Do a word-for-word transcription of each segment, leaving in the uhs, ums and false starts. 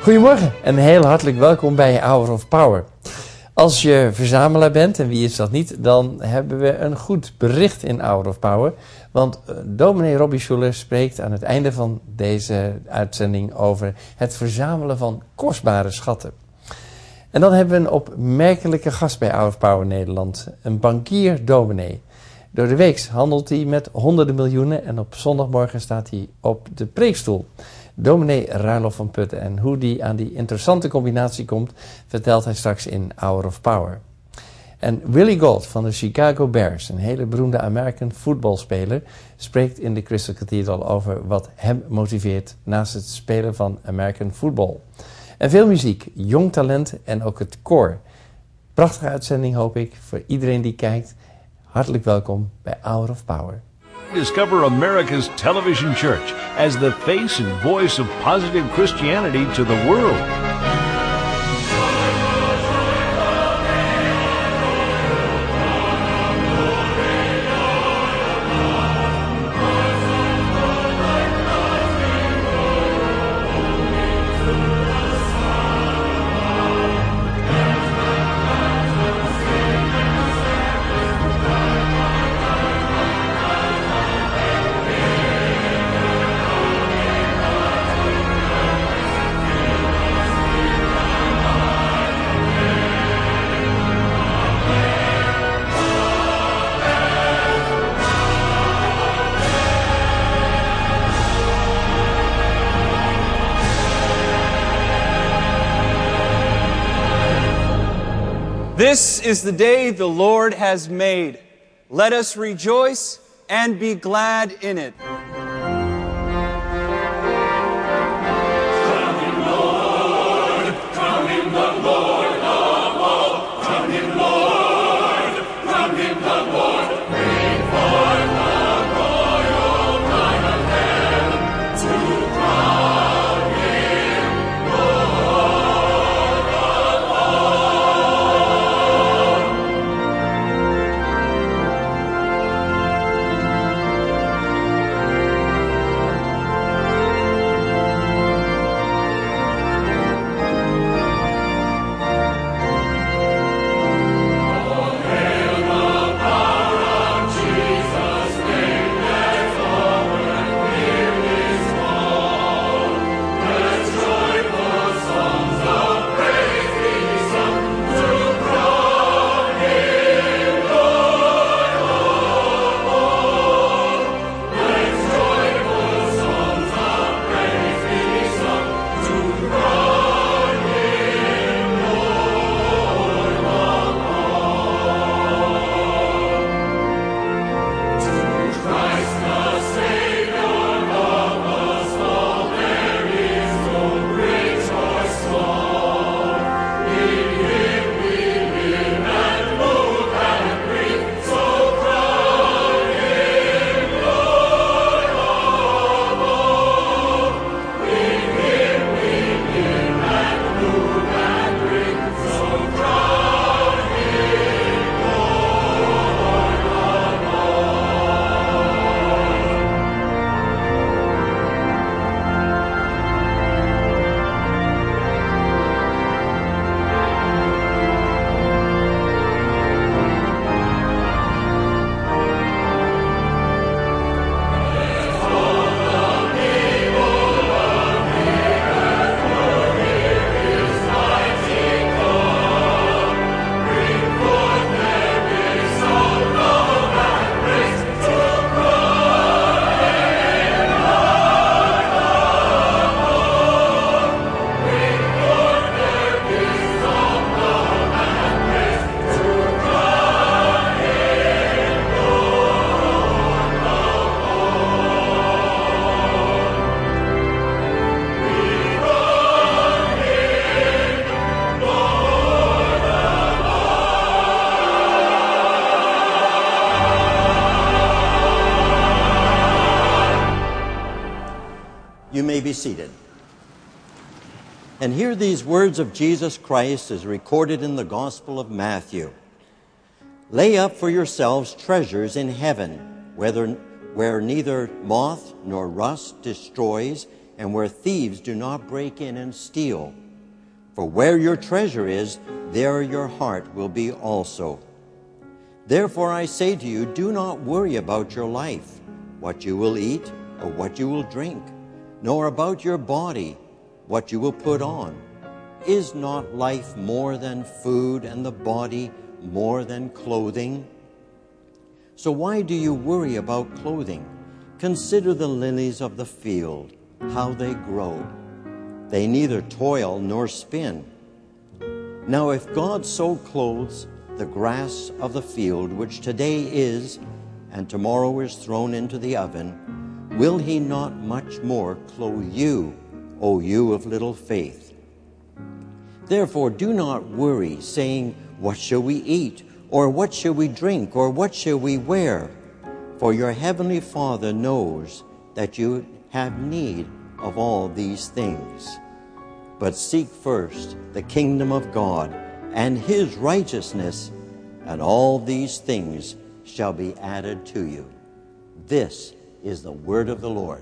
Goedemorgen en heel hartelijk welkom bij Hour of Power. Als je verzamelaar bent, en wie is dat niet, dan hebben we een goed bericht in Hour of Power. Want dominee Robbie Schuller spreekt aan het einde van deze uitzending over het verzamelen van kostbare schatten. En dan hebben we een opmerkelijke gast bij Hour of Power Nederland, een bankier dominee. Door de week handelt hij met honderden miljoenen en op zondagmorgen staat hij op de preekstoel. Dominee Ruilof van Putten, en hoe die aan die interessante combinatie komt, vertelt hij straks in Hour of Power. En Willie Gault van de Chicago Bears, een hele beroemde American voetbalspeler, spreekt in de Crystal Cathedral over wat hem motiveert naast het spelen van American football. En veel muziek, jong talent en ook het koor. Prachtige uitzending hoop ik voor iedereen die kijkt. Hartelijk welkom bij Hour of Power. Discover America's television church as the face and voice of positive Christianity to the world. This is the day the Lord has made. Let us rejoice and be glad in it. You may be seated. And hear these words of Jesus Christ as recorded in the Gospel of Matthew. Lay up for yourselves treasures in heaven, whether, where neither moth nor rust destroys, and where thieves do not break in and steal. For where your treasure is, there your heart will be also. Therefore I say to you, do not worry about your life, what you will eat or what you will drink, nor about your body, what you will put on. Is not life more than food, and the body more than clothing? So why do you worry about clothing? Consider the lilies of the field, how they grow. They neither toil nor spin. Now if God so clothes the grass of the field, which today is, and tomorrow is thrown into the oven, will he not much more clothe you, O you of little faith? Therefore do not worry, saying, what shall we eat? Or what shall we drink? Or what shall we wear? For your heavenly Father knows that you have need of all these things. But seek first the kingdom of God and his righteousness, and all these things shall be added to you. This is the word of the Lord.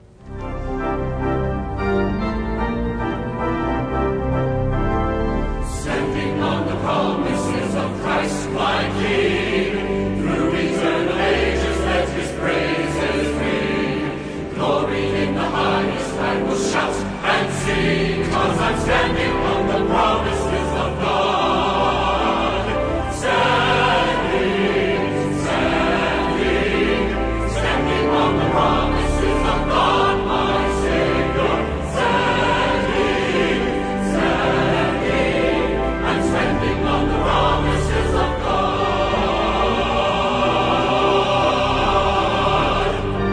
Standing on the promises of Christ my King, through eternal ages let his praises ring. Glory in the highest I will shout and sing, 'cause I'm standing on the promises of God. Standing, standing, standing on the promises of God my Savior. Standing, standing, I'm standing on the promises of God.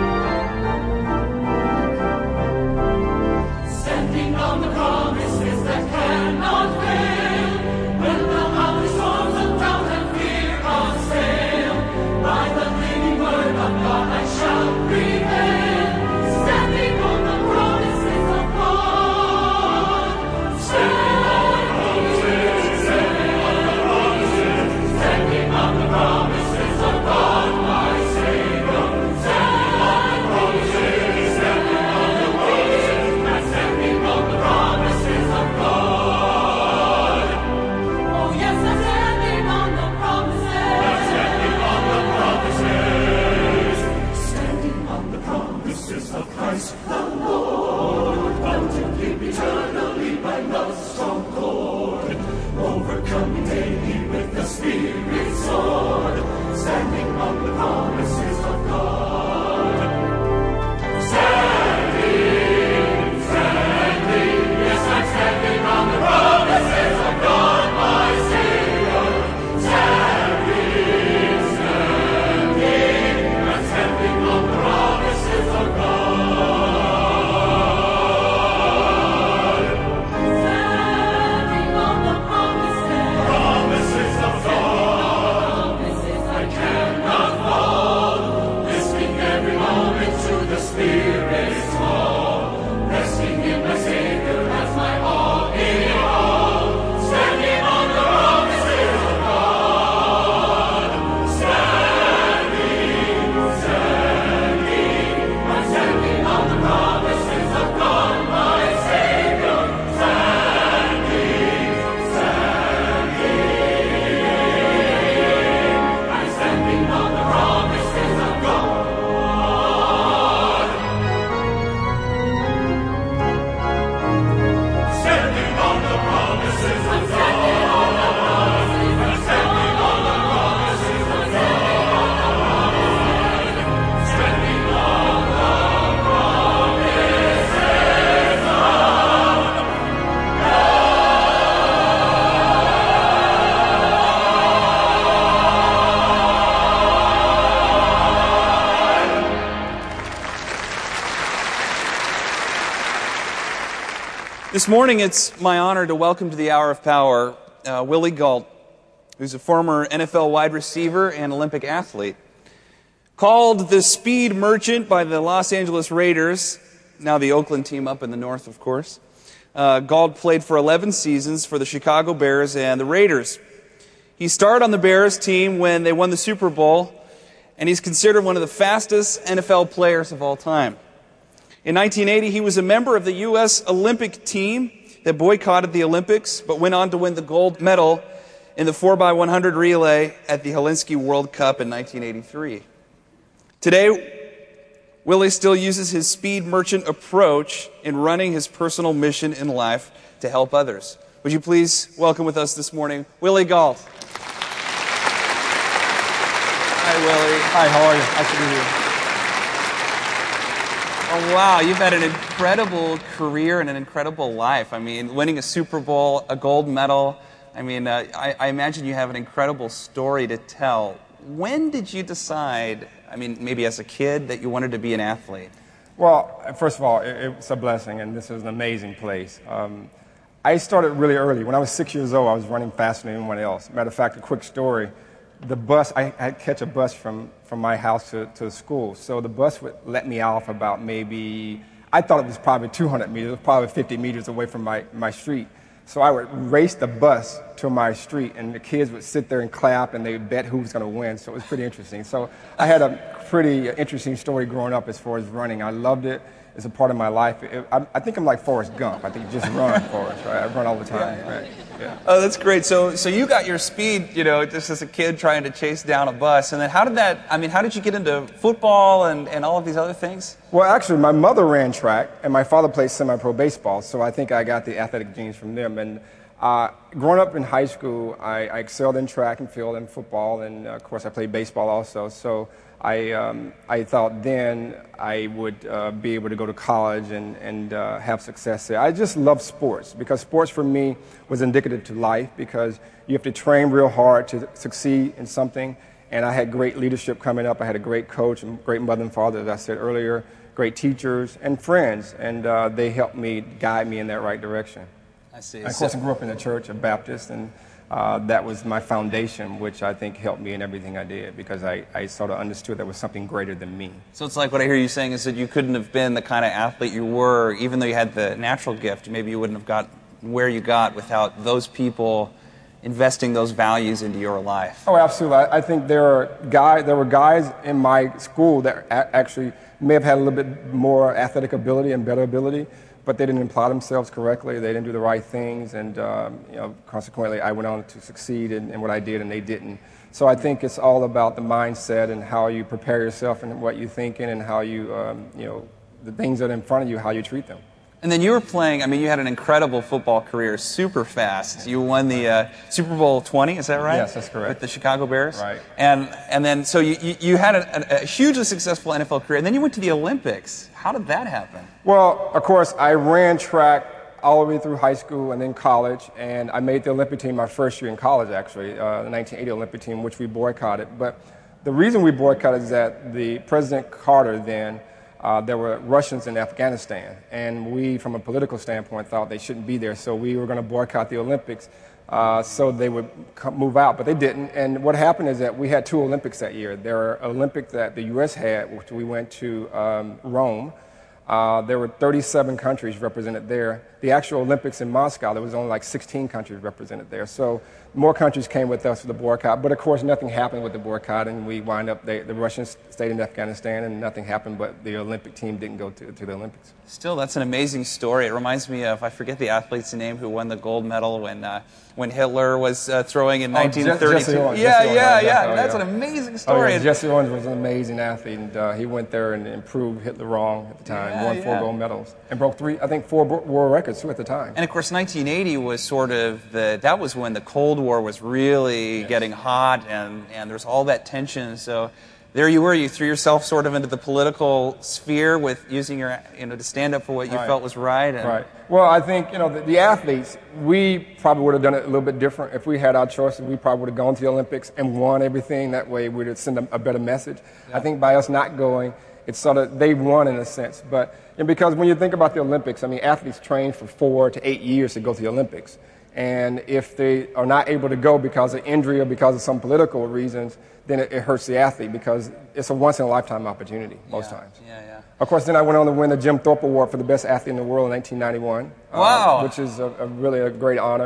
Standing on the promises that cannot fail, when the holy storms of doubt and fear assail, by the living word of God I shall prevail. Standing on the promises of God. Standing, standing on the promises, standing on the promises of God my Savior. Standing on the promises, standing on the promises, I'm standing on the promises of God. Oh yes, I'm standing on the promises. I'm standing on the promises. Standing on the promises of Christ the Lord, bound to live eternally by love's strong cord, overcoming daily with the Spirit's sword, standing on the promises of God. Standing, standing, yes, I'm standing on the promises of God, my Savior. Standing, standing, I'm standing on the promises of God. Standing on the promises, promises of God. Promises I cannot fall, listening every moment to the Spirit's call, resting in my Savior as my all in all, standing on the promises of God. Standing, standing, I'm standing on the promises of God, my Savior. Standing, standing, I'm standing on the promises of God. Standing on the promises of God. I'm standing on the promises of God. Standing on the promises of This morning, it's my honor to welcome to the Hour of Power uh, Willie Gault, who's a former N F L wide receiver and Olympic athlete. Called the Speed Merchant by the Los Angeles Raiders, now the Oakland team up in the north, of course, uh, Gault played for eleven seasons for the Chicago Bears and the Raiders. He starred on the Bears team when they won the Super Bowl, and he's considered one of the fastest N F L players of all time. In nineteen eighty, he was a member of the U S Olympic team that boycotted the Olympics, but went on to win the gold medal in the four by one hundred relay at the Helsinki World Cup in nineteen eighty-three. Today, Willie still uses his speed merchant approach in running his personal mission in life to help others. Would you please welcome with us this morning, Willie Gault. Hi, Willie. Hi, how are you? Nice to be here. Oh, wow, you've had an incredible career and an incredible life. I mean, winning a Super Bowl, a gold medal. I mean, uh, I, I imagine you have an incredible story to tell. When did you decide, I mean, maybe as a kid, that you wanted to be an athlete? Well, first of all, it, it's a blessing, and this is an amazing place. Um, I started really early. When I was six years old, I was running faster than anyone else. Matter of fact, a quick story. The bus, I had to catch a bus from, from my house to, to school. So the bus would let me off about maybe, I thought it was probably two hundred meters. It was probably fifty meters away from my, my street. So I would race the bus to my street, and the kids would sit there and clap, and they would bet who was going to win. So it was pretty interesting. So I had a pretty interesting story growing up as far as running. I loved it. It's a part of my life. It, I, I think I'm like Forrest Gump. I think just run, Forrest, right? I run all the time, Yeah. right? Yeah. Oh, that's great. So, so you got your speed, you know, just as a kid trying to chase down a bus. And then how did that, I mean, how did you get into football and, and all of these other things? Well, actually, my mother ran track, and my father played semi-pro baseball, so I think I got the athletic genes from them. And uh, growing up in high school, I, I excelled in track and field and football, and, uh, of course, I played baseball also. So I, um, I thought then I would uh, be able to go to college and, and uh, have success there. I just love sports, because sports for me was indicative to life, because you have to train real hard to succeed in something. And I had great leadership coming up. I had a great coach and great mother and father, as I said earlier, great teachers and friends, and uh, they helped me, guide me in that right direction. I see. And of course, I grew up in the church, a Baptist, and uh, that was my foundation, which I think helped me in everything I did, because I, I sort of understood there was something greater than me. So it's like what I hear you saying is that you couldn't have been the kind of athlete you were, even though you had the natural gift. Maybe you wouldn't have got where you got without those people investing those values into your life. Oh, absolutely. I, I think there are guys, there were guys in my school that a- actually may have had a little bit more athletic ability and better ability, but they didn't apply themselves correctly. They didn't do the right things, and um, you know, consequently, I went on to succeed in, in what I did, and they didn't. So I think it's all about the mindset and how you prepare yourself and what you're thinking, and how you, um, you know, the things that are in front of you, how you treat them. And then you were playing, I mean, you had an incredible football career, super fast. You won the uh, Super Bowl twenty, is that right? Yes, that's correct. With the Chicago Bears? Right. And and then, so you, you, you had a, a, a hugely successful N F L career, and then you went to the Olympics. How did that happen? Well, of course, I ran track all the way through high school and then college, and I made the Olympic team my first year in college, actually, uh, the nineteen eighty Olympic team, which we boycotted. But the reason we boycotted is that the President Carter then, Uh, there were Russians in Afghanistan, and we, from a political standpoint, thought they shouldn't be there, so we were going to boycott the Olympics uh, so they would come, move out, but they didn't. And what happened is that we had two Olympics that year. There were Olympics that the U S had, which we went to um, Rome. Uh, there were thirty-seven countries represented there. The actual Olympics in Moscow, there was only like sixteen countries represented there. So more countries came with us for the boycott. But of course, nothing happened with the boycott, and we wind up, they, the Russians stayed in Afghanistan, and nothing happened, but the Olympic team didn't go to, to the Olympics. Still, that's an amazing story. It reminds me of, I forget the athlete's name who won the gold medal when uh, when Hitler was uh, throwing in Oh, nineteen thirty-two. Jesse Owens. Yeah, Jesse Owens, yeah, right, yeah. oh, That's yeah. an amazing Oh, story. yeah. Jesse Owens was an amazing athlete, and uh, he went there and, and proved Hitler wrong at the time, Yeah, won four yeah. gold medals, and broke three, I think, four bo- world records too at the time. And of course, nineteen eighty was sort of the, that was when the Cold War was really Yes. getting hot, and, and there was all that tension. So there you were, you threw yourself sort of into the political sphere with using your, you know, to stand up for what you Right. felt was right. And Right. Well, I think, you know, the, the athletes, we probably would have done it a little bit different. If we had our choices, we probably would have gone to the Olympics and won everything. That way we would send a, a better message. I think by us not going, it's sort of, they won in a sense. But and because when you think about the Olympics, I mean, athletes train for four to eight years to go to the Olympics. And if they are not able to go because of injury or because of some political reasons, then it, it hurts the athlete, because it's a once-in-a-lifetime opportunity most yeah, times. Yeah, yeah. Of course, then I went on to win the Jim Thorpe Award for the best athlete in the world in nineteen ninety-one. Wow. Uh, which is a, a really a great honor.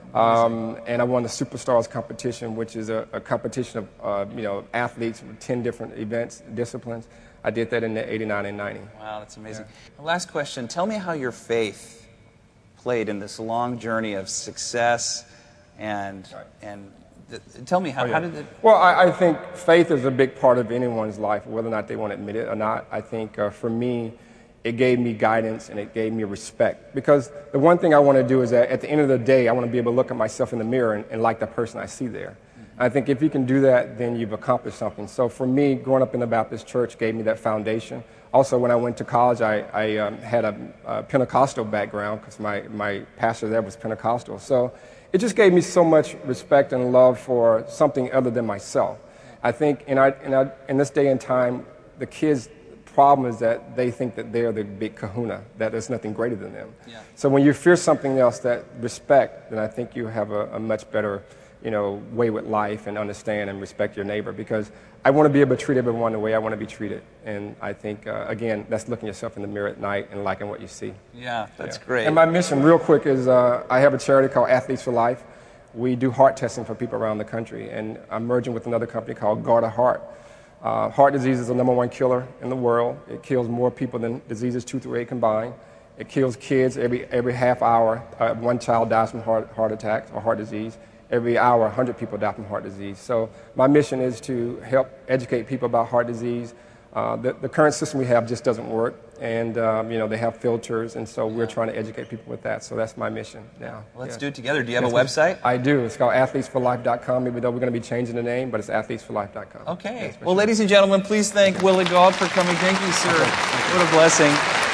Um, and I won the Superstars competition, which is a, a competition of uh, you know athletes with ten different events, disciplines. I did that in the eighty-nine and ninety. Wow, that's amazing. Yeah. Last question. Tell me how your faith played in this long journey of success, and Right. and th- tell me how, Oh, yeah. how did it... Well, I, I think faith is a big part of anyone's life, whether or not they want to admit it or not. I think uh, for me, it gave me guidance and it gave me respect. Because the one thing I want to do is that at the end of the day, I want to be able to look at myself in the mirror and, and like the person I see there. Mm-hmm. I think if you can do that, then you've accomplished something. So for me, growing up in the Baptist church gave me that foundation. Also, when I went to college, I, I um, had a, a Pentecostal background because my, my pastor there was Pentecostal. So it just gave me so much respect and love for something other than myself. I think in, our, in, our, in this day and time, the kids' problem is that they think that they're the big kahuna, that there's nothing greater than them. Yeah. So when you fear something else, that respect, then I think you have a, a much better you know, way with life and understand and respect your neighbor, because I want to be able to treat everyone the way I want to be treated. And I think, uh, again, that's looking yourself in the mirror at night and liking what you see. Yeah, that's Yeah. great. And my mission, real quick, is uh, I have a charity called Athletes for Life. We do heart testing for people around the country, and I'm merging with another company called Guard a Heart. Uh, heart disease is the number one killer in the world. It kills more people than diseases two through eight combined. It kills kids every every half hour. Uh, one child dies from heart, heart attack or heart disease. Every hour, one hundred people die from heart disease. So my mission is to help educate people about heart disease. Uh, the, the current system we have just doesn't work, and um, you know they have filters, and so we're trying to educate people with that. So that's my mission now. Let's Yeah. do it together. Do you have Yes, a website? I do. It's called athletes for life dot com, even though we're going to be changing the name, but it's athletes for life dot com. Okay. Yes, for Well, sure. ladies and gentlemen, please thank Willie Gault for coming. Thank you, sir. What a blessing.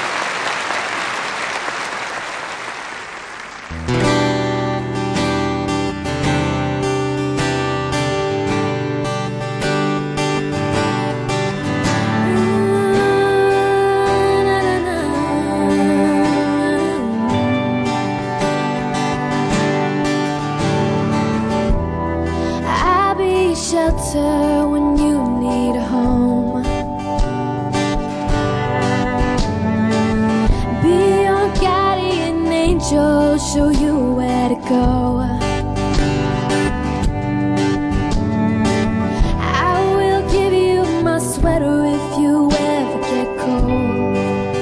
I'll be shelter when you need a home. Be your guardian angel, show you where to go. I will give you my sweater if you ever get cold.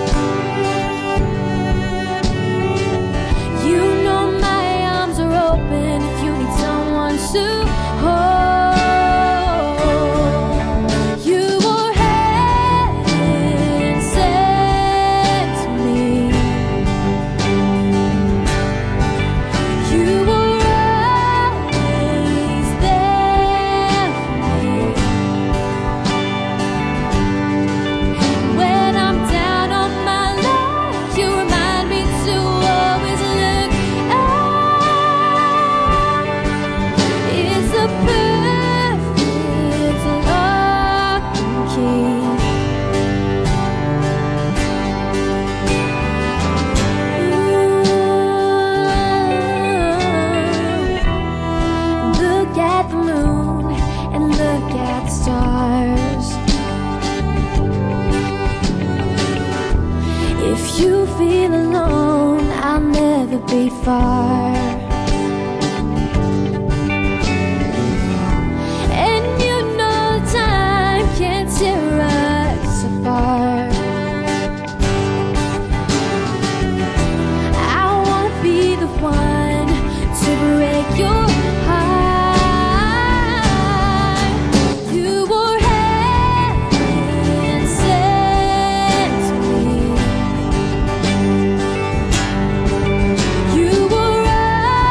You know my arms are open if you need someone to hold. You were heaven sent to me. You were always there for me. When I'm down on my luck, you remind me to always look out. It's a perfect lock and key. Ooh. Look at the moon and look at the stars. If you feel alone, I'll never be far. And you know time can't tear us apart. I wanna be the one to break your heart. You were heaven sent to me. You were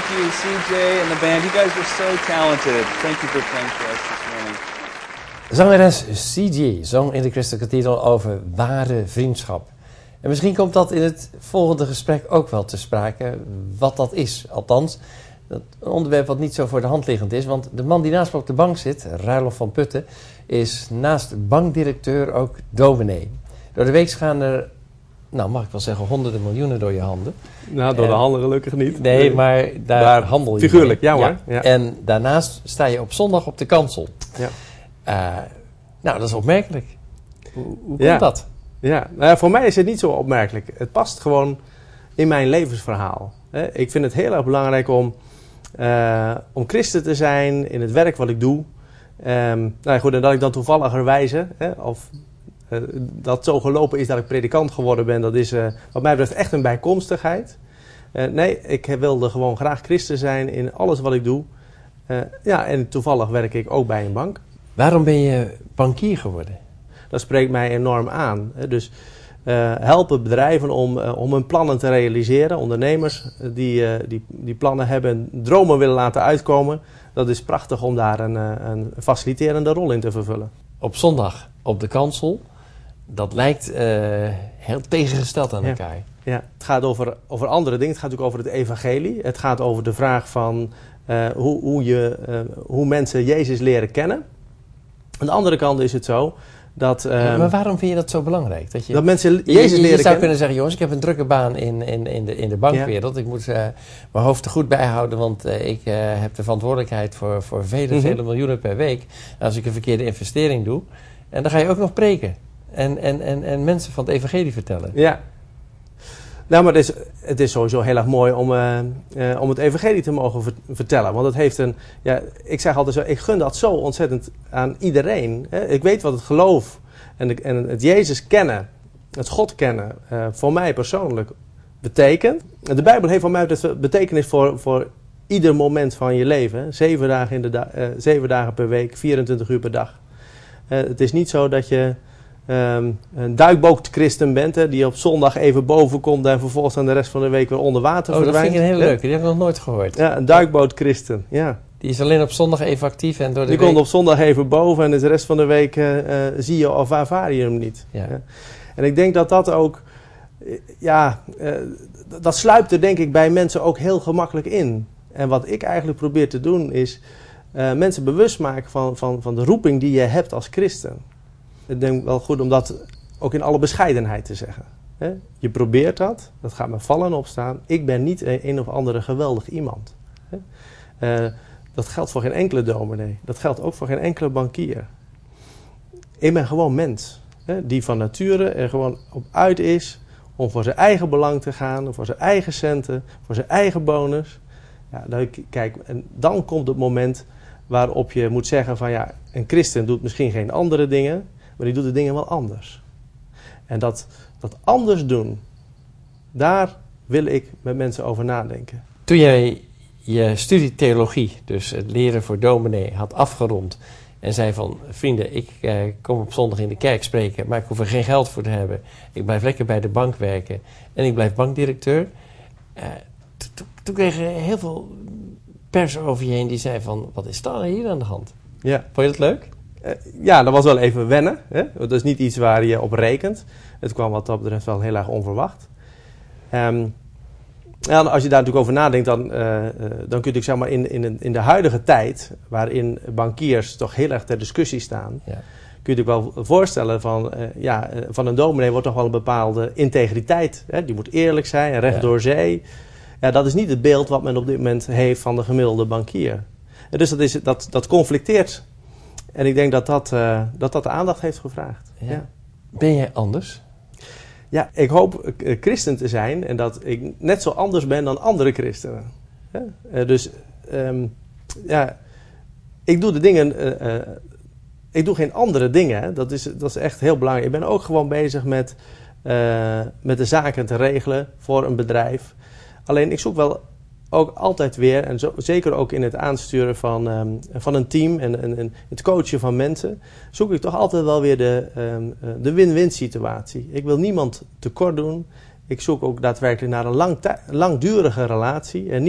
Thank you, C J and the band. You guys are so talented. Thank you for playing for us this morning. Zangeres C J zong in de Christelijke titel over ware vriendschap. En misschien komt dat in het volgende gesprek ook wel te sprake, wat dat is. Althans, dat een onderwerp wat niet zo voor de hand liggend is. Want de man die naast me op de bank zit, Ruilof van Putten, is naast bankdirecteur ook dominee. Door de week gaan er, nou mag ik wel zeggen, honderden miljoenen door je handen. Nou, door de En- handen gelukkig niet. Nee, maar daar, Daar handel je figuurlijk, mee. ja hoor. Ja. En daarnaast sta je op zondag op de kansel. Ja. Eh, nou, dat is opmerkelijk. Hoe, hoe komt Ja. dat? Ja, nou ja, voor mij is het niet zo opmerkelijk. Het past gewoon in mijn levensverhaal. Hè. Ik vind het heel erg belangrijk om, uh, om christen te zijn in het werk wat ik doe. Um, nou ja, goed, en dat ik dan toevalligerwijze, hè, of uh, dat zo gelopen is dat ik predikant geworden ben, dat is uh, wat mij betreft echt een bijkomstigheid. Uh, nee, ik wilde gewoon graag christen zijn in alles wat ik doe. Uh, ja, en toevallig werk ik ook bij een bank. Waarom ben je bankier geworden? Dat spreekt mij enorm aan. Dus uh, helpen bedrijven om, uh, om hun plannen te realiseren. Ondernemers uh, die, uh, die, die plannen hebben, dromen willen laten uitkomen. Dat is prachtig om daar een, uh, een faciliterende rol in te vervullen. Op zondag op de kansel, dat lijkt uh, heel tegengesteld aan Ja. elkaar. Ja, het gaat over, over andere dingen. Het gaat natuurlijk over het evangelie. Het gaat over de vraag van uh, hoe, hoe, je, uh, hoe mensen Jezus leren kennen. Aan de andere kant is het zo dat... Uh, maar waarom vind je dat zo belangrijk? Dat, je, dat mensen je, Jezus je, je leren zou kennen. kunnen zeggen, jongens, ik heb een drukke baan in, in, in, de, in de bankwereld. Ik moet uh, mijn hoofd er goed bij houden, want uh, ik uh, heb de verantwoordelijkheid voor, voor vele, Mhm. vele miljoenen per week. Als ik een verkeerde investering doe. En dan ga je ook nog preken. En, en, en, en mensen van het evangelie vertellen. Ja. Nou, maar het is, het is sowieso heel erg mooi om, uh, uh, om het evangelie te mogen ver- vertellen. Want het heeft een... Ja, ik zeg altijd zo, ik gun dat zo ontzettend aan iedereen. Hè. Ik weet wat het geloof en, de, en het Jezus kennen, het God kennen, uh, voor mij persoonlijk betekent. De Bijbel heeft voor mij dus betekenis voor, voor ieder moment van je leven. Hè. Zeven dagen, in de da- uh, zeven dagen per week, vierentwintig uur per dag. Uh, het is niet zo dat je... Um, een duikbootchristen bent, hè, die op zondag even boven komt en vervolgens dan de rest van de week weer onder water Oh, dat verdwijnt. vind ik een hele Hè? leuke. Die heb ik nog nooit gehoord. Ja, een duikbootchristen, ja. Die is alleen op zondag even actief en door de Die week... komt op zondag even boven en de rest van de week uh, uh, zie je of ervaar je hem niet. Ja. Ja. En ik denk dat dat ook, uh, ja, uh, dat sluipt er denk ik bij mensen ook heel gemakkelijk in. En wat ik eigenlijk probeer te doen is uh, mensen bewust maken van, van, van de roeping die je hebt als christen. Ik denk wel goed om dat ook in alle bescheidenheid te zeggen. Hè? Je probeert dat, dat gaat me vallen en opstaan. Ik ben niet een, een of andere geweldig iemand. Hè? Uh, dat geldt voor geen enkele dominee. Dat geldt ook voor geen enkele bankier. Ik ben gewoon mens. Hè? Die van nature er gewoon op uit is om voor zijn eigen belang te gaan. Voor zijn eigen centen, voor zijn eigen bonus. Ja, dan, kijk, en dan komt het moment waarop je moet zeggen van ja, een christen doet misschien geen andere dingen, maar die doet de dingen wel anders. En dat, dat anders doen, daar wil ik met mensen over nadenken. Toen jij je studie theologie, dus het leren voor dominee, had afgerond en zei van, vrienden, ik eh, kom op zondag in de kerk spreken, maar ik hoef er geen geld voor te hebben. Ik blijf lekker bij de bank werken en ik blijf bankdirecteur. Uh, to- to- toen kreeg je heel veel pers over je heen die zei van, wat is er hier aan de hand? Ja. Vond je dat leuk? Uh, ja, dat was wel even wennen. Hè? Dat is niet iets waar je op rekent. Het kwam wat dat betreft wel heel erg onverwacht. Um, en als je daar natuurlijk over nadenkt, dan, uh, uh, dan kun je natuurlijk zeg maar in, in, in de huidige tijd, waarin bankiers toch heel erg ter discussie staan, Ja. kun je je wel voorstellen van, uh, ja, uh, van een dominee wordt toch wel een bepaalde integriteit. Hè? Die moet eerlijk zijn, recht Ja. door zee. Ja, dat is niet het beeld wat men op dit moment heeft van de gemiddelde bankier. En dus dat, is, dat, dat conflicteert. En ik denk dat dat, uh, dat, dat de aandacht heeft gevraagd. Ja. Ja. Ben jij anders? Ja, ik hoop uh, christen te zijn en dat ik net zo anders ben dan andere christenen. Ja? Uh, dus um, ja, ik doe de dingen, uh, uh, ik doe geen andere dingen. Hè? Dat, is, dat is echt heel belangrijk. Ik ben ook gewoon bezig met, uh, met de zaken te regelen voor een bedrijf. Alleen ik zoek wel ook altijd weer, en zo, zeker ook in het aansturen van, um, van een team en, en, en het coachen van mensen, zoek ik toch altijd wel weer de, um, uh, de win-win situatie. Ik wil niemand tekort doen. Ik zoek ook daadwerkelijk naar een lang tij- langdurige relatie en niet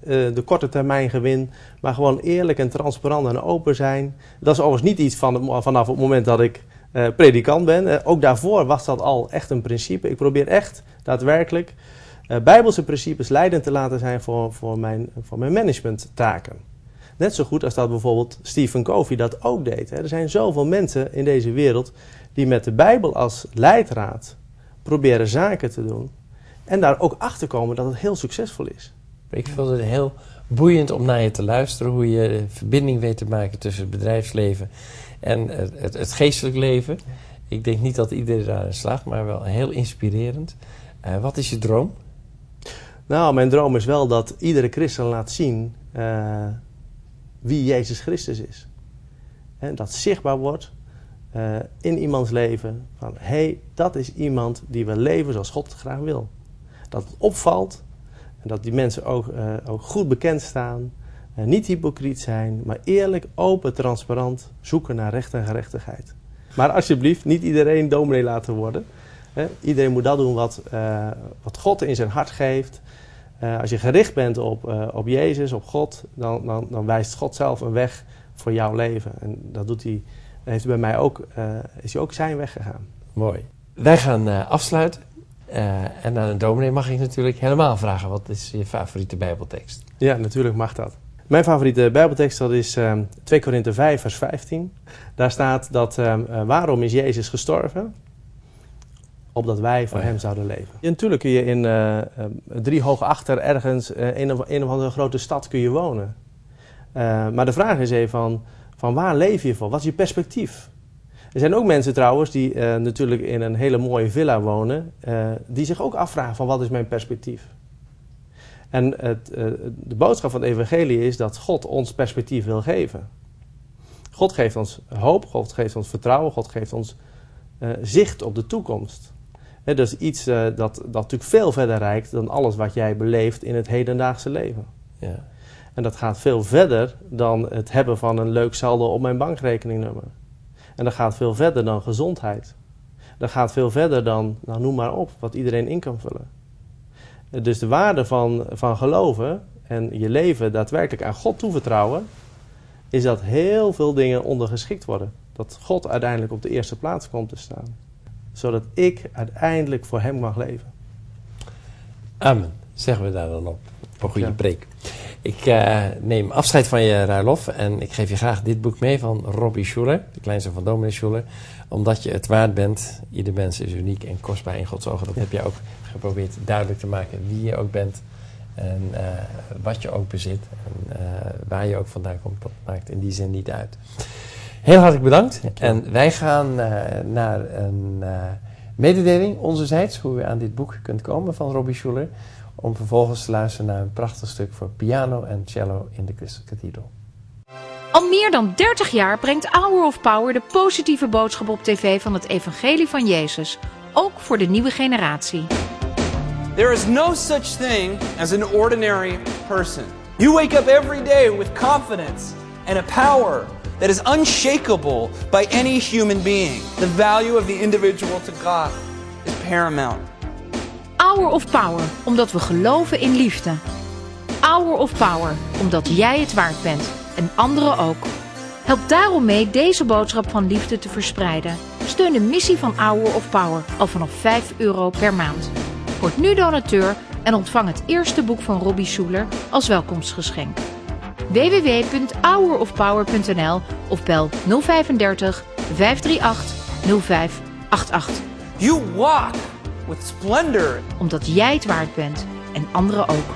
uh, de korte termijn gewin, maar gewoon eerlijk en transparant en open zijn. Dat is overigens niet iets van, vanaf het moment dat ik uh, predikant ben. Uh, ook daarvoor was dat al echt een principe. Ik probeer echt daadwerkelijk uh, Bijbelse principes leidend te laten zijn voor, voor, mijn, voor mijn managementtaken. Net zo goed als dat bijvoorbeeld Stephen Covey dat ook deed. Hè. Er zijn zoveel mensen in deze wereld die met de Bijbel als leidraad proberen zaken te doen. En daar ook achter komen dat het heel succesvol is. Ik vond het heel boeiend om naar je te luisteren. Hoe je de verbinding weet te maken tussen het bedrijfsleven en het, het, het geestelijk leven. Ik denk niet dat iedereen daarin slaagt, maar wel heel inspirerend. Uh, wat is je droom? Nou, mijn droom is wel dat iedere christen laat zien uh, wie Jezus Christus is. En dat zichtbaar wordt uh, in iemands leven. Van, hé, hey, dat is iemand die wil leven zoals God het graag wil. Dat het opvalt en dat die mensen ook, uh, ook goed bekend staan. Uh, niet hypocriet zijn, maar eerlijk, open, transparant zoeken naar recht en gerechtigheid. Maar alsjeblieft, niet iedereen dominee laten worden. Hè? Iedereen moet dat doen wat, uh, wat God in zijn hart geeft. Uh, als je gericht bent op, uh, op Jezus, op God, dan, dan, dan wijst God zelf een weg voor jouw leven. En dat doet hij, heeft hij bij mij ook, uh, is hij ook zijn weg gegaan. Mooi. Wij gaan uh, afsluiten. Uh, en aan een dominee mag ik natuurlijk helemaal vragen, wat is je favoriete Bijbeltekst? Ja, natuurlijk mag dat. Mijn favoriete Bijbeltekst dat is uh, twee Korinthe vijf vers vijftien. Daar staat dat uh, uh, waarom is Jezus gestorven? Opdat wij voor oh ja. hem zouden leven. En natuurlijk kun je in uh, uh, drie hoog achter ergens uh, in een, een of andere grote stad kun je wonen. Uh, maar de vraag is even van, van waar leef je voor? Wat is je perspectief? Er zijn ook mensen trouwens die uh, natuurlijk in een hele mooie villa wonen. Uh, die zich ook afvragen van wat is mijn perspectief? En het, uh, de boodschap van het evangelie is dat God ons perspectief wil geven. God geeft ons hoop, God geeft ons vertrouwen, God geeft ons uh, zicht op de toekomst. He, dat is iets uh, dat, dat natuurlijk veel verder reikt dan alles wat jij beleeft in het hedendaagse leven. Ja. En dat gaat veel verder dan het hebben van een leuk saldo op mijn bankrekeningnummer. En dat gaat veel verder dan gezondheid. Dat gaat veel verder dan, nou noem maar op, wat iedereen in kan vullen. Dus de waarde van, van geloven en je leven daadwerkelijk aan God toevertrouwen, is dat heel veel dingen ondergeschikt worden. Dat God uiteindelijk op de eerste plaats komt te staan. Zodat ik uiteindelijk voor hem mag leven. Amen. Zeggen we daar dan op. Een goede Ja. preek. Ik uh, neem afscheid van je, Ruilof. En ik geef je graag dit boek mee van Robbie Schuller. De kleinzoon van dominee Schuller. Omdat je het waard bent. Ieder mens is uniek en kostbaar in Gods ogen. Dat heb je ook geprobeerd duidelijk te maken. Wie je ook bent. En uh, wat je ook bezit. En uh, waar je ook vandaan komt. Dat maakt in die zin niet uit. Heel hartelijk bedankt. En wij gaan uh, naar een uh, mededeling onderzijds. Hoe je aan dit boek kunt komen van Robbie Schuller. Om vervolgens te luisteren naar een prachtig stuk voor piano en cello in de Crystal Cathedral. Al meer dan dertig jaar brengt Hour of Power de positieve boodschap op tv van het evangelie van Jezus. Ook voor de nieuwe generatie. There is no such thing as an ordinary person. You wake up every day with confidence and a power that is unshakable by any human being. The value of the individual to God is paramount. Hour of Power, omdat we geloven in liefde. Hour of Power, omdat jij het waard bent en anderen ook. Help daarom mee deze boodschap van liefde te verspreiden. Steun de missie van Hour of Power al vanaf vijf euro per maand. Word nu donateur en ontvang het eerste boek van Robbie Schuller als welkomstgeschenk. w w w punt hour of power punt n l of bel nul vijfendertig, vijf drie acht, nul vijf acht acht. You walk with splendor. Omdat jij het waard bent en anderen ook.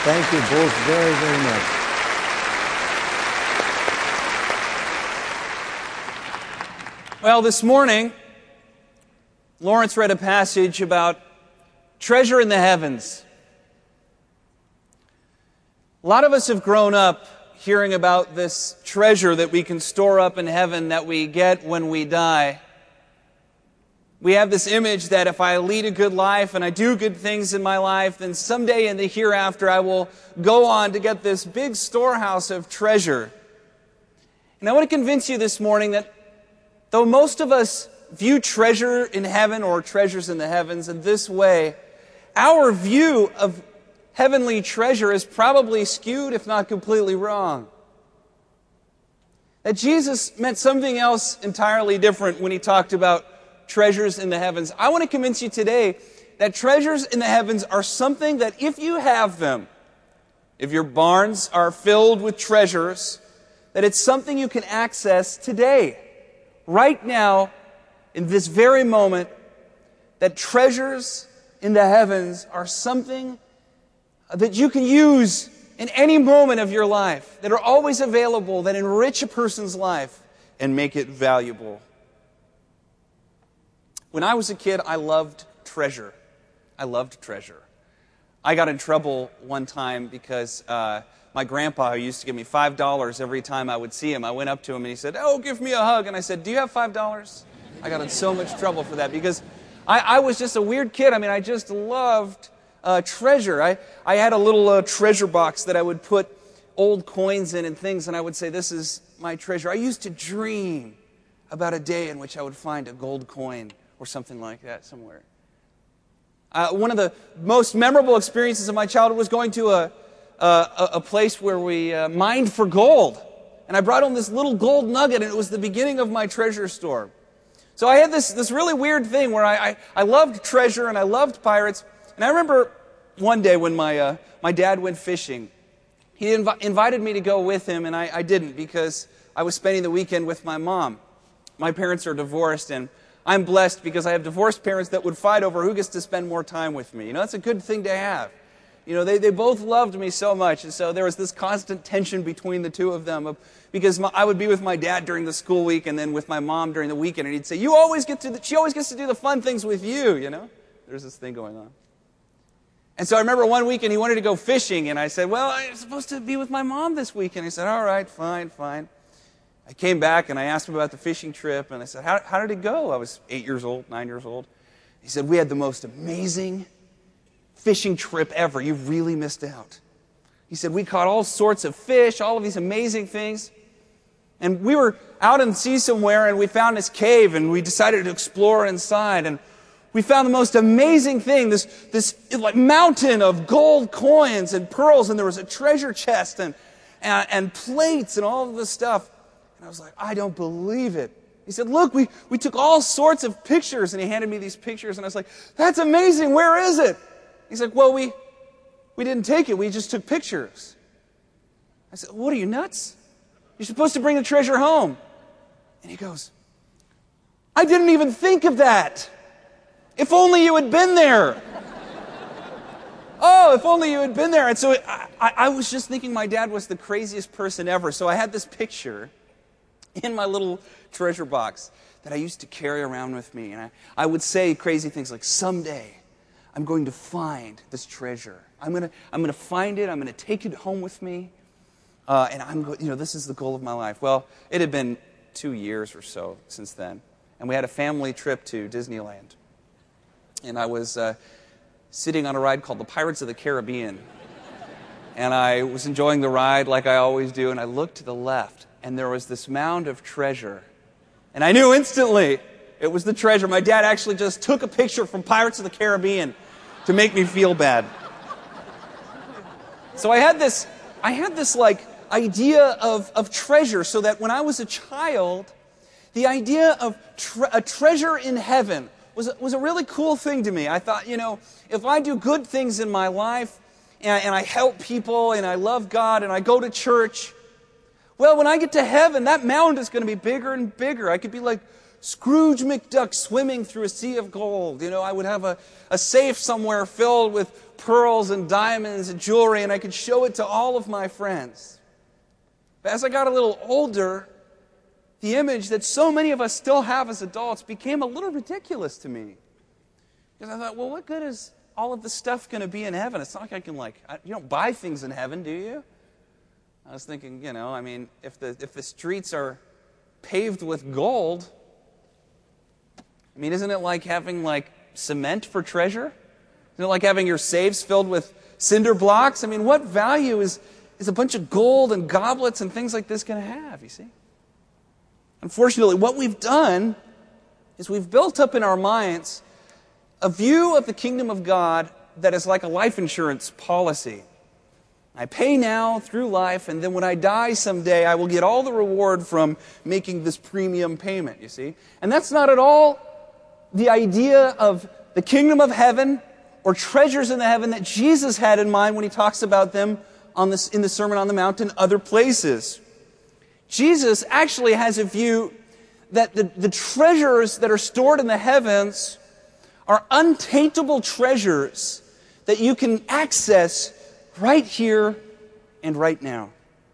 Thank you both very, very much. Well, this morning, Lawrence read a passage about treasure in the heavens. A lot of us have grown up hearing about this treasure that we can store up in heaven that we get when we die. We have this image that if I lead a good life and I do good things in my life, then someday in the hereafter I will go on to get this big storehouse of treasure. And I want to convince you this morning that though most of us view treasure in heaven or treasures in the heavens in this way, our view of heavenly treasure is probably skewed, if not completely wrong. That Jesus meant something else entirely different when he talked about treasures in the heavens. I want to convince you today that treasures in the heavens are something that if you have them, if your barns are filled with treasures, that it's something you can access today, right now, in this very moment, that treasures in the heavens are something that you can use in any moment of your life, that are always available, that enrich a person's life and make it valuable. When I was a kid, I loved treasure. I loved treasure. I got in trouble one time because uh, my grandpa, who used to give me five dollars every time I would see him, I went up to him and he said, "Oh, give me a hug." And I said, "Do you have five dollars? I got in so much trouble for that because I, I was just a weird kid. I mean, I just loved uh, treasure. I, I had a little uh, treasure box that I would put old coins in and things, and I would say, "This is my treasure." I used to dream about a day in which I would find a gold coin or something like that somewhere. Uh, one of the most memorable experiences of my childhood was going to a, a, a place where we uh, mined for gold. And I brought home this little gold nugget, and it was the beginning of my treasure store. So I had this, this really weird thing where I, I, I loved treasure and I loved pirates. And I remember one day when my, uh, my dad went fishing, he inv- invited me to go with him, and I, I didn't because I was spending the weekend with my mom. My parents are divorced, and I'm blessed because I have divorced parents that would fight over who gets to spend more time with me. You know, that's a good thing to have. You know, they, they both loved me so much, and so there was this constant tension between the two of them of, because my, I would be with my dad during the school week and then with my mom during the weekend, and he'd say, "You always get to, the, she always gets to do the fun things with you," you know? There's this thing going on. And so I remember one weekend he wanted to go fishing, and I said, "Well, I'm supposed to be with my mom this weekend." He said, "All right, fine, fine." I came back and I asked him about the fishing trip, and I said, how, how did it go? I was eight years old, nine years old. He said, "We had the most amazing fishing trip ever. You really missed out." He said, "We caught all sorts of fish, all of these amazing things. And we were out in the sea somewhere, and we found this cave, and we decided to explore inside. And we found the most amazing thing, this, this like mountain of gold coins and pearls, and there was a treasure chest and, and, and plates and all of this stuff." I was like, "I don't believe it." He said, "Look, we, we took all sorts of pictures." And he handed me these pictures, and I was like, "That's amazing. Where is it?" He's like, "Well, we we didn't take it. We just took pictures." I said, "What are you, nuts? You're supposed to bring the treasure home." And he goes, "I didn't even think of that. If only you had been there." Oh, if only you had been there. And so it, I, I was just thinking my dad was the craziest person ever. So I had this picture in my little treasure box that I used to carry around with me. And I, I would say crazy things like, "Someday I'm going to find this treasure. I'm going to I'm going to find it. I'm going to take it home with me. Uh, and I'm go- you know, this is the goal of my life." Well, it had been two years or so since then. And we had a family trip to Disneyland. And I was uh, sitting on a ride called the Pirates of the Caribbean. And I was enjoying the ride like I always do. And I looked to the left, and there was this mound of treasure. And I knew instantly it was the treasure. My dad actually just took a picture from Pirates of the Caribbean to make me feel bad. So I had this, I had this like idea of, of treasure, so that when I was a child, the idea of tre- a treasure in heaven was, was a really cool thing to me. I thought, you know, if I do good things in my life, and, and I help people, and I love God, and I go to church, well, when I get to heaven, that mound is going to be bigger and bigger. I could be like Scrooge McDuck swimming through a sea of gold. You know, I would have a, a safe somewhere filled with pearls and diamonds and jewelry, and I could show it to all of my friends. But as I got a little older, the image that so many of us still have as adults became a little ridiculous to me. Because I thought, well, what good is all of this stuff going to be in heaven? It's not like I can, like, I, you don't buy things in heaven, do you? I was thinking, you know, I mean, if the if the streets are paved with gold, I mean, isn't it like having, like, cement for treasure? Isn't it like having your safes filled with cinder blocks? I mean, what value is, is a bunch of gold and goblets and things like this going to have, you see? Unfortunately, what we've done is we've built up in our minds a view of the kingdom of God that is like a life insurance policy. I pay now through life, and then when I die someday, I will get all the reward from making this premium payment, you see? And that's not at all the idea of the kingdom of heaven or treasures in the heaven that Jesus had in mind when he talks about them on this, in the Sermon on the Mount and other places. Jesus actually has a view that the, the treasures that are stored in the heavens are untaintable treasures that you can access right here and right now.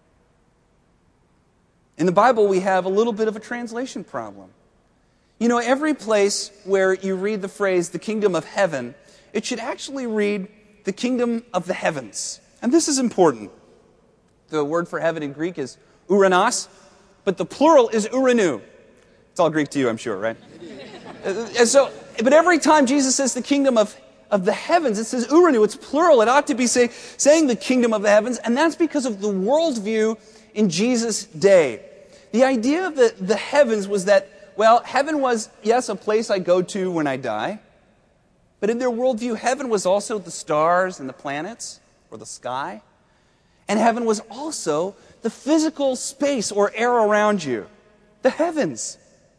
In the Bible, we have a little bit of a translation problem. You know, every place where you read the phrase, the kingdom of heaven, it should actually read the kingdom of the heavens. And this is important. The word for heaven in Greek is uranos, but the plural is uranu. It's all Greek to you, I'm sure, right? And so, but every time Jesus says the kingdom of, of the heavens, it says uranu. It's plural. It ought to be say, saying the kingdom of the heavens, and that's because of the worldview in Jesus' day. The idea of the, the heavens was that, well, heaven was, yes, a place I go to when I die, but in their worldview, heaven was also the stars and the planets, or the sky. And heaven was also the physical space or air around you. The heavens.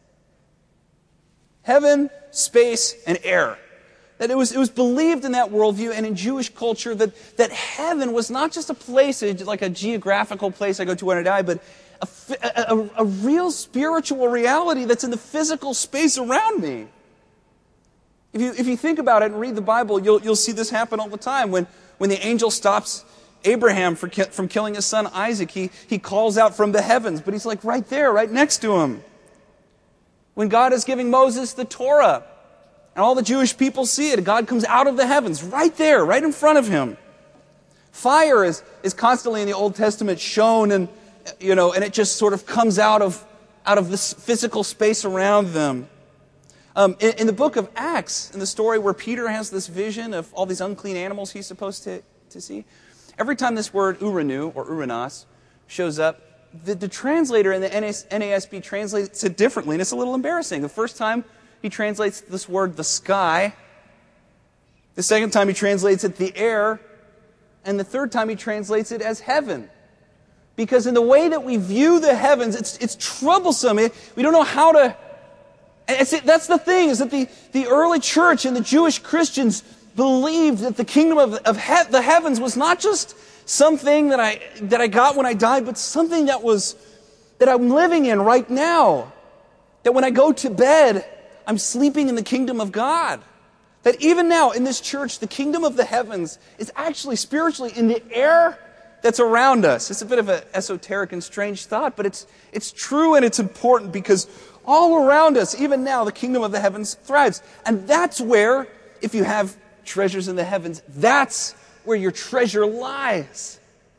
Heaven, space, and air. That it was, it was believed in that worldview and in Jewish culture that, that heaven was not just a place, like a geographical place I go to when I die, but a, a, a real spiritual reality that's in the physical space around me. If you, if you think about it and read the Bible, you'll, you'll see this happen all the time. When, when the angel stops Abraham for, from killing his son Isaac, he, he calls out from the heavens, but he's like right there, right next to him. When God is giving Moses the Torah, and all the Jewish people see it, God comes out of the heavens, right there, right in front of him. Fire is, is constantly in the Old Testament shown, and you know, and it just sort of comes out of, out of this physical space around them. Um, in, in the book of Acts, in the story where Peter has this vision of all these unclean animals he's supposed to, to see, every time this word uranu or uranos shows up, the, the translator in the N A S B translates it differently, and it's a little embarrassing. The first time he translates this word the sky, the second time he translates it the air, and the third time he translates it as heaven. Because in the way that we view the heavens, it's, it's troublesome. It, we don't know how to... And see, that's the thing, is that the, the early church and the Jewish Christians believed that the kingdom of, of he, the heavens was not just something that I, that I got when I died, but something that was that I'm living in right now. That when I go to bed, I'm sleeping in the kingdom of God. That even now in this church, the kingdom of the heavens is actually spiritually in the air that's around us. It's a bit of an esoteric and strange thought, but it's it's true and it's important because all around us, even now, the kingdom of the heavens thrives. And that's where, if you have treasures in the heavens, that's where your treasure lies.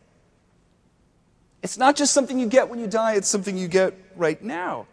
It's not just something you get when you die, it's something you get right now.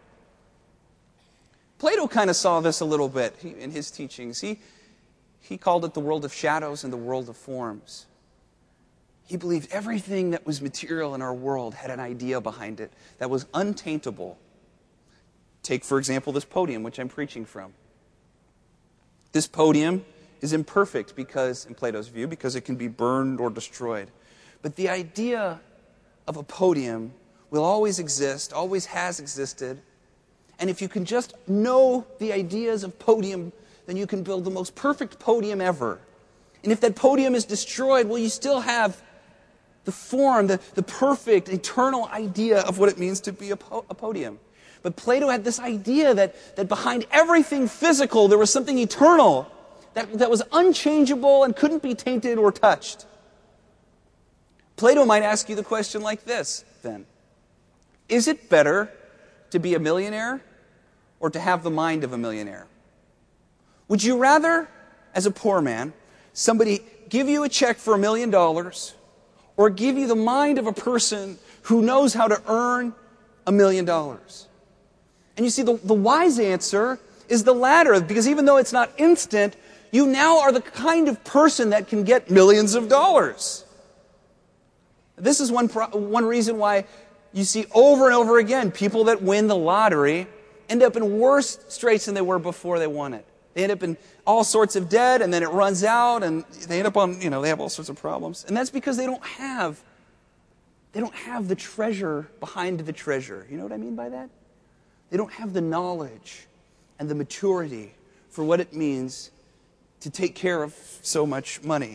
Plato kind of saw this a little bit in his teachings. He, he called it the world of shadows and the world of forms. He believed everything that was material in our world had an idea behind it that was untaintable. Take, for example, this podium, which I'm preaching from. This podium is imperfect because, in Plato's view, because it can be burned or destroyed. But the idea of a podium will always exist, always has existed. And if you can just know the ideas of podium, then you can build the most perfect podium ever. And if that podium is destroyed, well, you still have the form, the, the perfect, eternal idea of what it means to be a, po- a podium. But Plato had this idea that, that behind everything physical, there was something eternal that, that was unchangeable and couldn't be tainted or touched. Plato might ask you the question like this, then. Is it better to be a millionaire or to have the mind of a millionaire? Would you rather, as a poor man, somebody give you a check for a million dollars or give you the mind of a person who knows how to earn a million dollars? And you see, the, the wise answer is the latter, because even though it's not instant, you now are the kind of person that can get millions of dollars. This is one, pro- one reason why you see over and over again people that win the lottery end up in worse straits than they were before they won it. They end up in all sorts of debt, and then it runs out, and they end up on, you know, they have all sorts of problems. And that's because they don't have, they don't have the treasure behind the treasure. You know what I mean by that? They don't have the knowledge and the maturity for what it means to take care of so much money.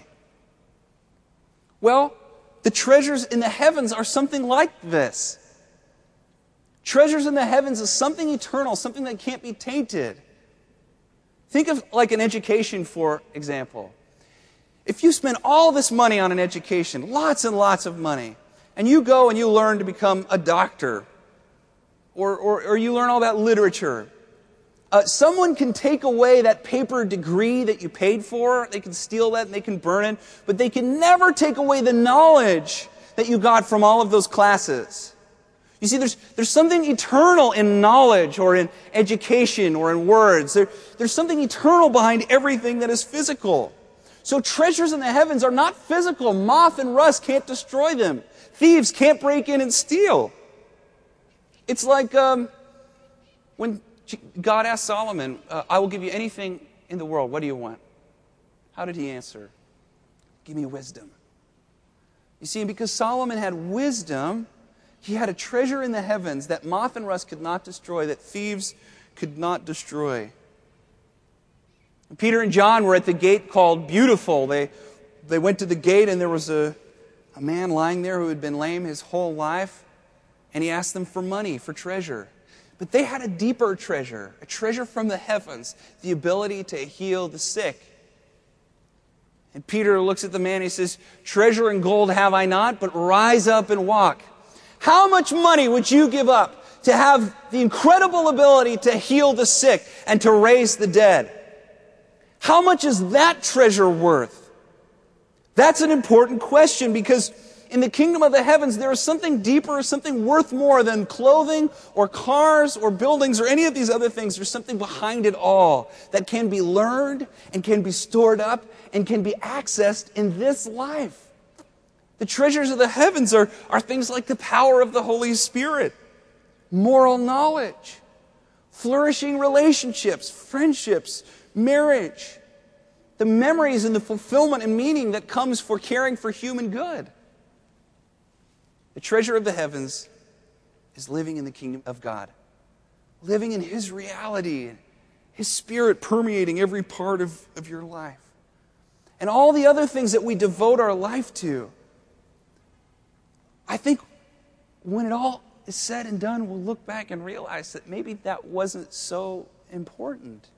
Well, the treasures in the heavens are something like this. Treasures in the heavens is something eternal, something that can't be tainted. Think of like an education, for example. If you spend all this money on an education, lots and lots of money, and you go and you learn to become a doctor, or, or, or you learn all that literature, uh, someone can take away that paper degree that you paid for. They can steal that and they can burn it, but they can never take away the knowledge that you got from all of those classes. You see, there's, there's something eternal in knowledge or in education or in words. There, there's something eternal behind everything that is physical. So treasures in the heavens are not physical. Moth and rust can't destroy them. Thieves can't break in and steal. It's like um, when God asked Solomon, uh, I will give you anything in the world. What do you want? How did he answer? Give me wisdom. You see, because Solomon had wisdom, he had a treasure in the heavens that moth and rust could not destroy, that thieves could not destroy. Peter and John were at the gate called Beautiful. They, they went to the gate, and there was a, a man lying there who had been lame his whole life, and he asked them for money, for treasure. But they had a deeper treasure, a treasure from the heavens, the ability to heal the sick. And Peter looks at the man and he says, treasure and gold have I not, but rise up and walk. How much money would you give up to have the incredible ability to heal the sick and to raise the dead? How much is that treasure worth? That's an important question, because in the kingdom of the heavens, there is something deeper, something worth more than clothing or cars or buildings or any of these other things. There's something behind it all that can be learned and can be stored up and can be accessed in this life. The treasures of the heavens are, are things like the power of the Holy Spirit, moral knowledge, flourishing relationships, friendships, marriage, the memories and the fulfillment and meaning that comes for caring for human good. The treasure of the heavens is living in the kingdom of God, living in His reality, His Spirit permeating every part of, of your life. And all the other things that we devote our life to, I think when it all is said and done, we'll look back and realize that maybe that wasn't so important.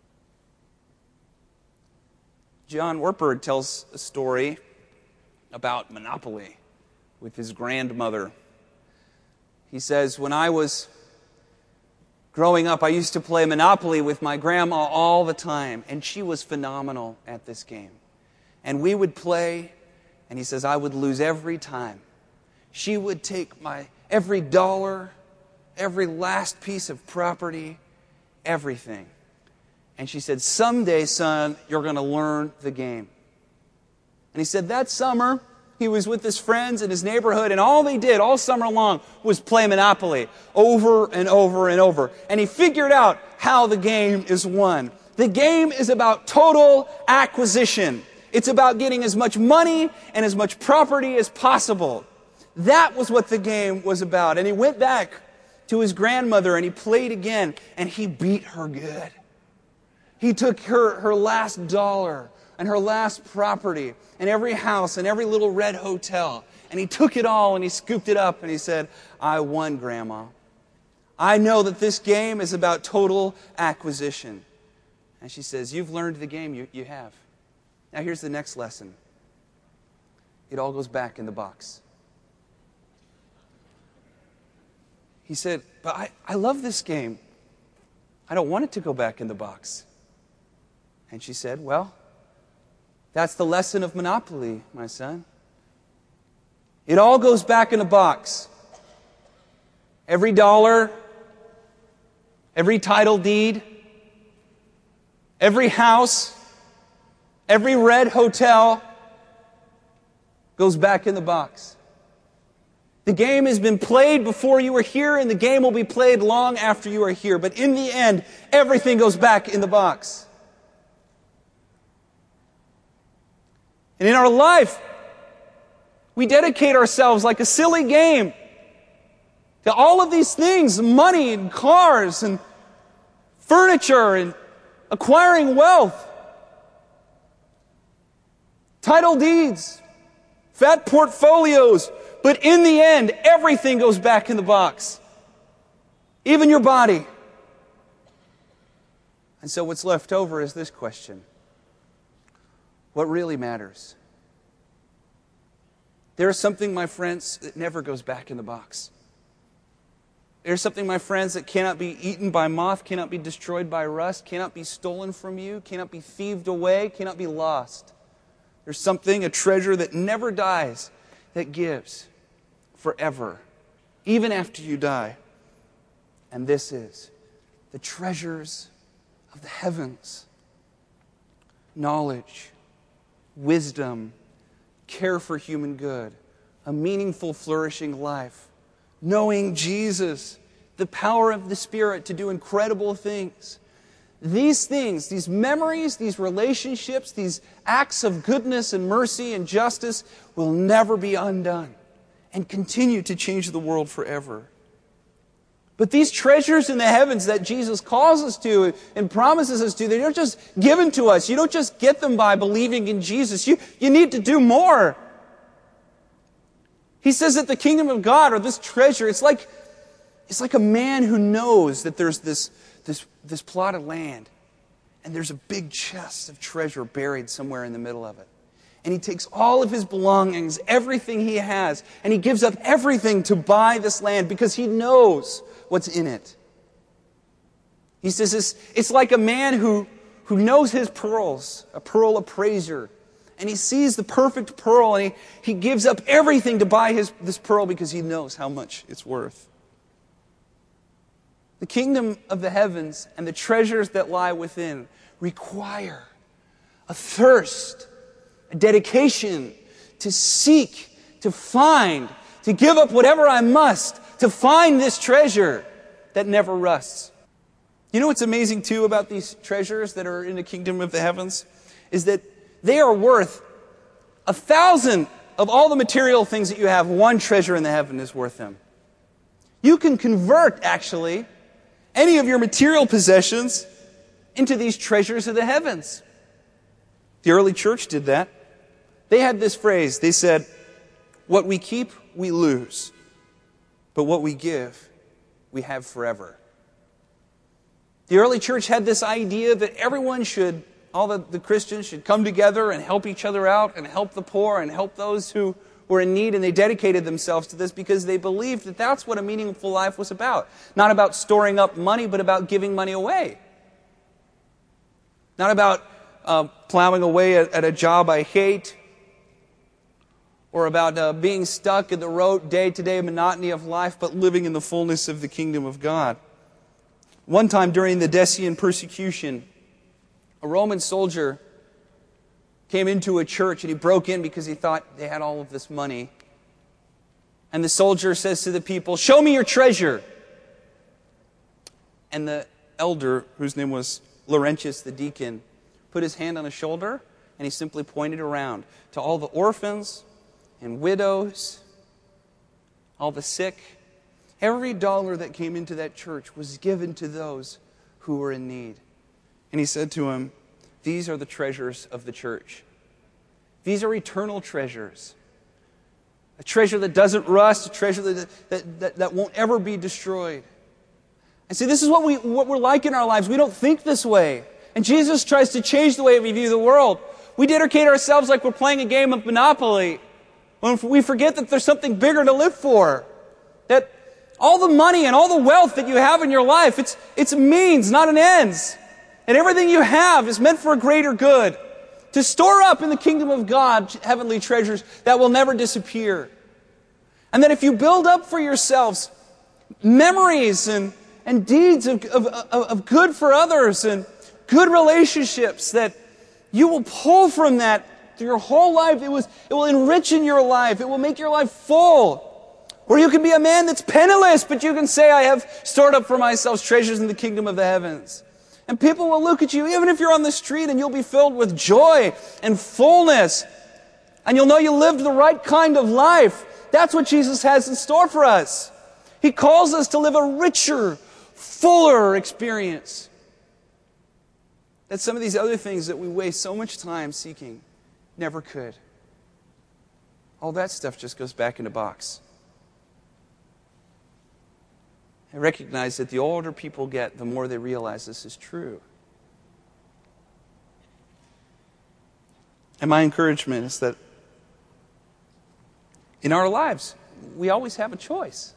John Wartburg tells a story about Monopoly with his grandmother. He says, when I was growing up, I used to play Monopoly with my grandma all the time, and she was phenomenal at this game. And we would play, and he says, I would lose every time. She would take my every dollar, every last piece of property, everything. And she said, someday, son, you're going to learn the game. And he said that summer, he was with his friends in his neighborhood, and all they did all summer long was play Monopoly over and over and over. And he figured out how the game is won. The game is about total acquisition. It's about getting as much money and as much property as possible. That was what the game was about. And he went back to his grandmother and he played again, and he beat her good. He took her, her last dollar and her last property and every house and every little red hotel, and he took it all and he scooped it up and he said, I won, Grandma. I know that this game is about total acquisition. And she says, you've learned the game, you, you have. Now here's the next lesson. It all goes back in the box. He said, but I, I love this game. I don't want it to go back in the box. And she said, well, that's the lesson of Monopoly, my son. It all goes back in a box. Every dollar, every title deed, every house, every red hotel goes back in the box. The game has been played before you were here, and the game will be played long after you are here. But in the end, everything goes back in the box. And in our life, we dedicate ourselves like a silly game to all of these things, money and cars and furniture and acquiring wealth, title deeds, fat portfolios. But in the end, everything goes back in the box. Even your body. And so what's left over is this question. What really matters? There is something, my friends, that never goes back in the box. There's something, my friends, that cannot be eaten by moth, cannot be destroyed by rust, cannot be stolen from you, cannot be thieved away, cannot be lost. There's something, a treasure that never dies, that gives forever, even after you die. And this is the treasures of the heavens. Knowledge, wisdom, care for human good, a meaningful, flourishing life, knowing Jesus, the power of the Spirit to do incredible things. These things, these memories, these relationships, these acts of goodness and mercy and justice will never be undone and continue to change the world forever. But these treasures in the heavens that Jesus calls us to and promises us to, they don't just given to us. You don't just get them by believing in Jesus. You, you need to do more. He says that the kingdom of God, or this treasure, it's like, it's like a man who knows that there's this, this, this plot of land and there's a big chest of treasure buried somewhere in the middle of it. And he takes all of his belongings, everything he has, and he gives up everything to buy this land because he knows what's in it. He says it's, it's like a man who, who knows his pearls, a pearl appraiser. And he sees the perfect pearl and he, he gives up everything to buy his, this pearl because he knows how much it's worth. The kingdom of the heavens and the treasures that lie within require a thirst, a dedication to seek, to find, to give up whatever I must to find this treasure that never rusts. You know what's amazing too about these treasures that are in the kingdom of the heavens? Is that they are worth a thousand of all the material things that you have. One treasure in the heaven is worth them. You can convert, actually, any of your material possessions into these treasures of the heavens. The early church did that. They had this phrase. They said, what we keep, we lose. But what we give, we have forever. The early church had this idea that everyone should, all the, the Christians should come together and help each other out and help the poor and help those who were in need. And they dedicated themselves to this because they believed that that's what a meaningful life was about. Not about storing up money, but about giving money away. Not about uh, plowing away at, at a job I hate, or about uh, being stuck in the rote day-to-day monotony of life, but living in the fullness of the kingdom of God. One time during the Decian persecution, a Roman soldier came into a church and he broke in because he thought they had all of this money. And the soldier says to the people, "Show me your treasure." And the elder, whose name was Laurentius the deacon, put his hand on his shoulder and he simply pointed around to all the orphans and widows, all the sick. Every dollar that came into that church was given to those who were in need. And he said to him, these are the treasures of the church. These are eternal treasures. A treasure that doesn't rust, a treasure that, that, that, that won't ever be destroyed. And see, this is what, we, what we're like in our lives. We don't think this way. And Jesus tries to change the way we view the world. We dedicate ourselves like we're playing a game of Monopoly, when we forget that there's something bigger to live for. That all the money and all the wealth that you have in your life, it's, it's a means, not an ends. And everything you have is meant for a greater good. To store up in the kingdom of God heavenly treasures that will never disappear. And that if you build up for yourselves memories and, and deeds of, of, of good for others and good relationships, that you will pull from that through your whole life. It, was, it will enrich in your life. It will make your life full. Or you can be a man that's penniless, but you can say, I have stored up for myself treasures in the kingdom of the heavens. And people will look at you, even if you're on the street, and you'll be filled with joy and fullness. And you'll know you lived the right kind of life. That's what Jesus has in store for us. He calls us to live a richer, fuller experience. That some of these other things that we waste so much time seeking never could. All that stuff just goes back in a box. I recognize that the older people get, the more they realize this is true. And my encouragement is that in our lives, we always have a choice.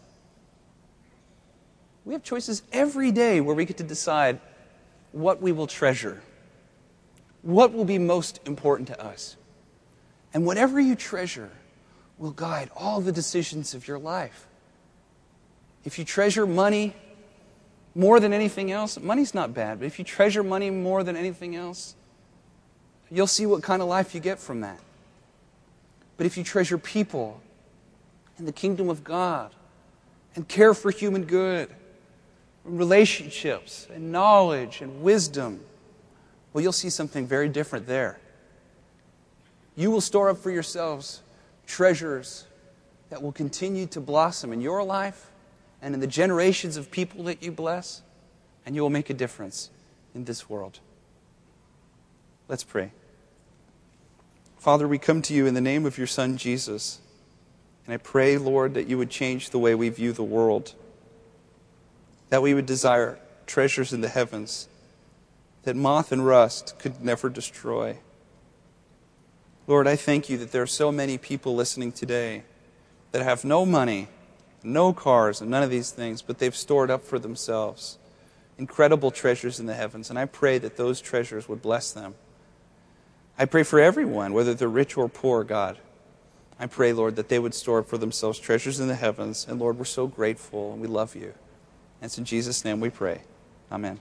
We have choices every day where we get to decide what we will treasure, what will be most important to us. And whatever you treasure will guide all the decisions of your life. If you treasure money more than anything else, money's not bad, but if you treasure money more than anything else, you'll see what kind of life you get from that. But if you treasure people and the kingdom of God and care for human good, and relationships and knowledge and wisdom, well, you'll see something very different there. You will store up for yourselves treasures that will continue to blossom in your life and in the generations of people that you bless, and you will make a difference in this world. Let's pray. Father, we come to you in the name of your Son, Jesus, and I pray, Lord, that you would change the way we view the world, that we would desire treasures in the heavens that moth and rust could never destroy. Lord, I thank you that there are so many people listening today that have no money, no cars, and none of these things, but they've stored up for themselves incredible treasures in the heavens. And I pray that those treasures would bless them. I pray for everyone, whether they're rich or poor, God. I pray, Lord, that they would store up for themselves treasures in the heavens. And Lord, we're so grateful and we love you. And it's in Jesus' name we pray. Amen.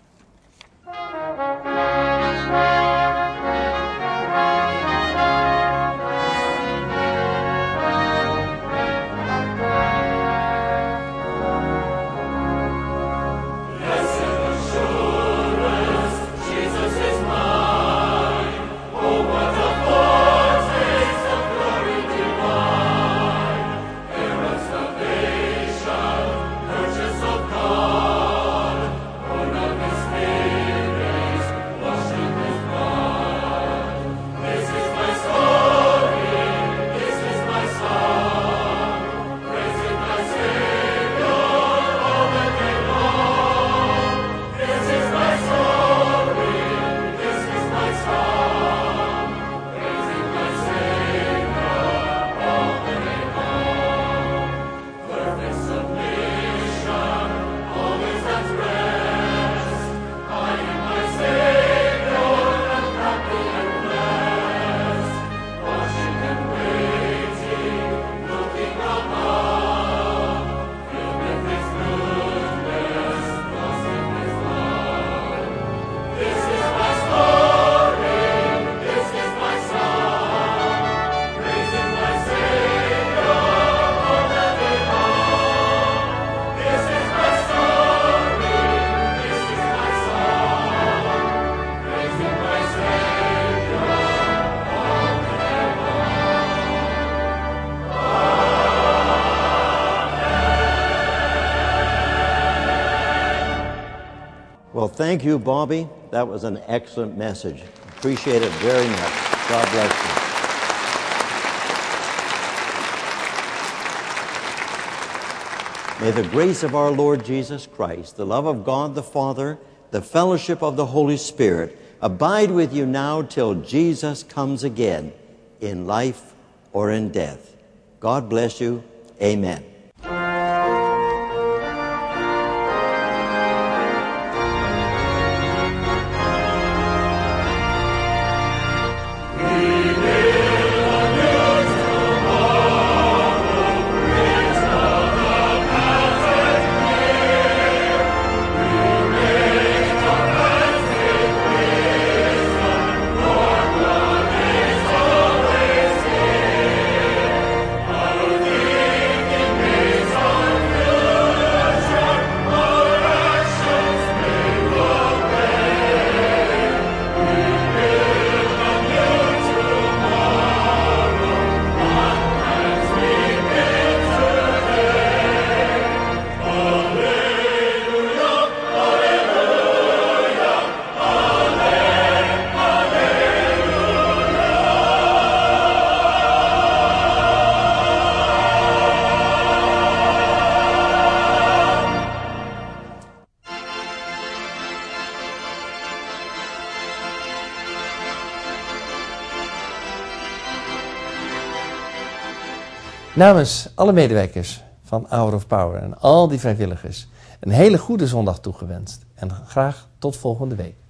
Well, thank you, Bobby. That was an excellent message. Appreciate it very much. God bless you. May the grace of our Lord Jesus Christ, the love of God the Father, the fellowship of the Holy Spirit abide with you now till Jesus comes again in life or in death. God bless you. Amen. Namens alle medewerkers van Hour of Power en al die vrijwilligers een hele goede zondag toegewenst. En graag tot volgende week.